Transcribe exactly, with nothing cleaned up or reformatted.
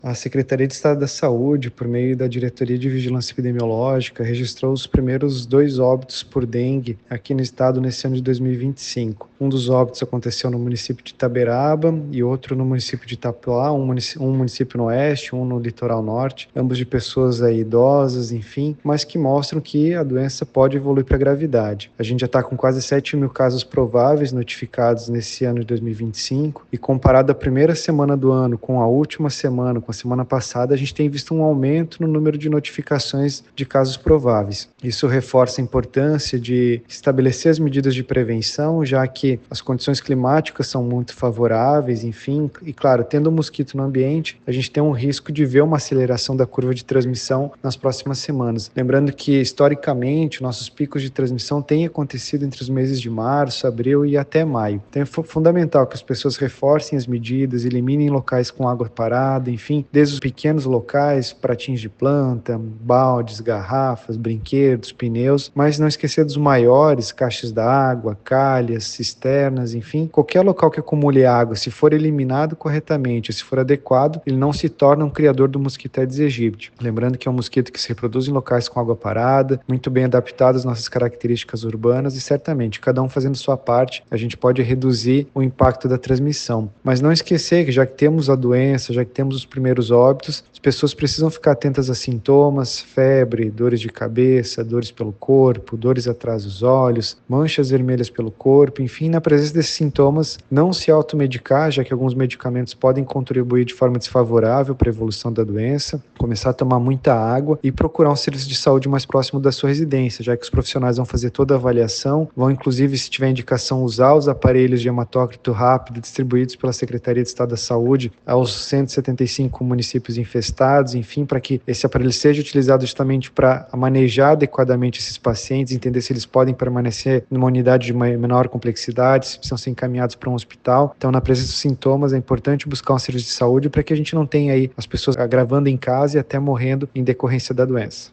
A Secretaria de Estado da Saúde, por meio da Diretoria de Vigilância Epidemiológica, registrou os primeiros dois óbitos por dengue aqui no estado nesse ano de dois mil e vinte e cinco. Um dos óbitos aconteceu no município de Itaberaba e outro no município de Itapuá, um município, um município no oeste, um no litoral norte, ambos de pessoas aí idosas, enfim, mas que mostram que a doença pode evoluir para a gravidade. A gente já está com quase sete mil casos prováveis notificados nesse ano de dois mil e vinte e cinco e comparado à primeira semana do ano com a última semana, com a semana passada, a gente tem visto um aumento no número de notificações de casos prováveis. Isso reforça a importância de estabelecer as medidas de prevenção, já que as condições climáticas são muito favoráveis, enfim, e claro, tendo o mosquito no ambiente, a gente tem um risco de ver uma aceleração da curva de transmissão nas próximas semanas. Lembrando que, historicamente, nossos picos de transmissão têm acontecido entre os meses de março, abril e até maio. Então é fundamental que as pessoas reforcem as medidas, eliminem locais com água parada, enfim, desde os pequenos locais, pratinhos de planta, baldes, garrafas, brinquedos, pneus, mas não esquecer dos maiores, caixas d'água, calhas, cisternas, enfim, qualquer local que acumule água, se for eliminado corretamente, se for adequado, ele não se torna um criador do mosquito Aedes aegypti. Lembrando que é um mosquito que se reproduz em locais com água parada, muito bem adaptado às nossas características urbanas e certamente, cada um fazendo sua parte, a gente pode reduzir o impacto da transmissão. Mas não esquecer que já que temos a doença, já que temos os primeiros óbitos, as pessoas precisam ficar atentas a sintomas, febre, dores de cabeça, dores pelo corpo, dores atrás dos olhos, manchas vermelhas pelo corpo, enfim, na presença desses sintomas, não se automedicar, já que alguns medicamentos podem contribuir de forma desfavorável para a evolução da doença, começar a tomar muita água e procurar um serviço de saúde mais próximo da sua residência, já que os profissionais vão fazer toda a avaliação, vão inclusive, se tiver indicação, usar os aparelhos de hematócrito rápido distribuídos pela Secretaria de Estado da Saúde aos cento e setenta e cinco municípios infestados, enfim, para que esse aparelho seja utilizado justamente para manejar adequadamente esses pacientes, entender se eles podem permanecer numa unidade de menor complexidade, se precisam ser encaminhados para um hospital. Então, na presença dos sintomas, é importante buscar um serviço de saúde para que a gente não tenha aí as pessoas agravando em casa e até morrendo em decorrência da doença.